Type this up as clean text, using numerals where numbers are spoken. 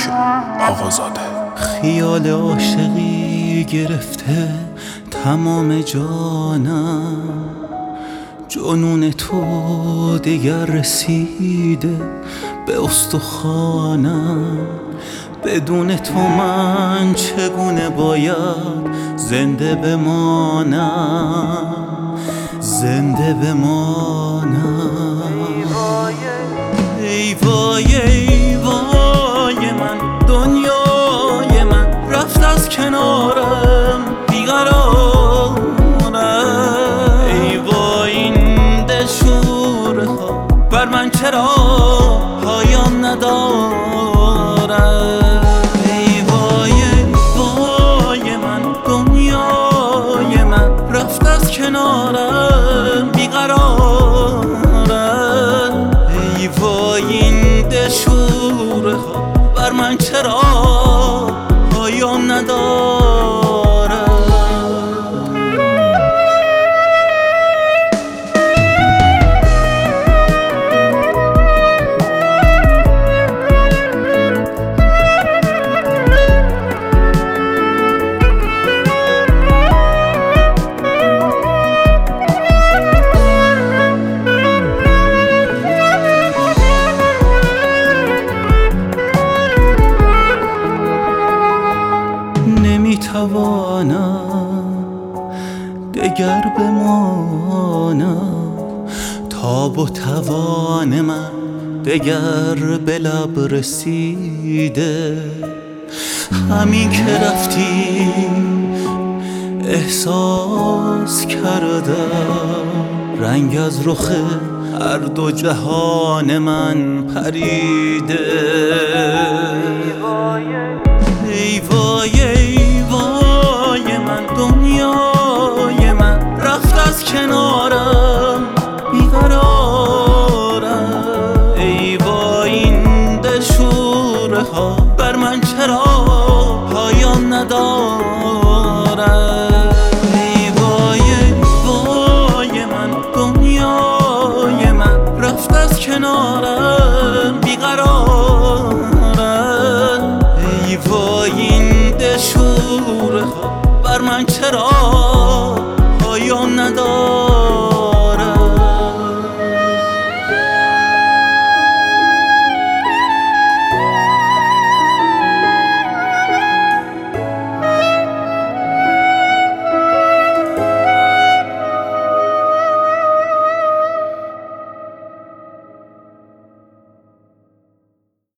آقازاده. خیال عاشقی گرفته تمام جانم، جنون تو دیگر رسیده به استخوانم. بدون تو من چگونه باید زنده بمانم، زنده بمانم. ای وای ای وای من، دنیای من رفت از کنارم بیقرارم. ای وای این دلشوره ها بر من چرا پایان ندارد. ای وای وای من، دنیای من رفت از کنارم بیقرارم. ای وای این دلشوره ها بر من چرا پایان ندارد. نمیتوانم دگر بمانم، تاب و توان من دگر به لب رسیده. همین که رفتی احساس کردم رنگ از رخ هر دو جهان من پریده. ای وای ای وای من، دنیای من رفت از کنارم بیقرارم. ای وای این دلشوره ها بر من چرا پایان ندارد.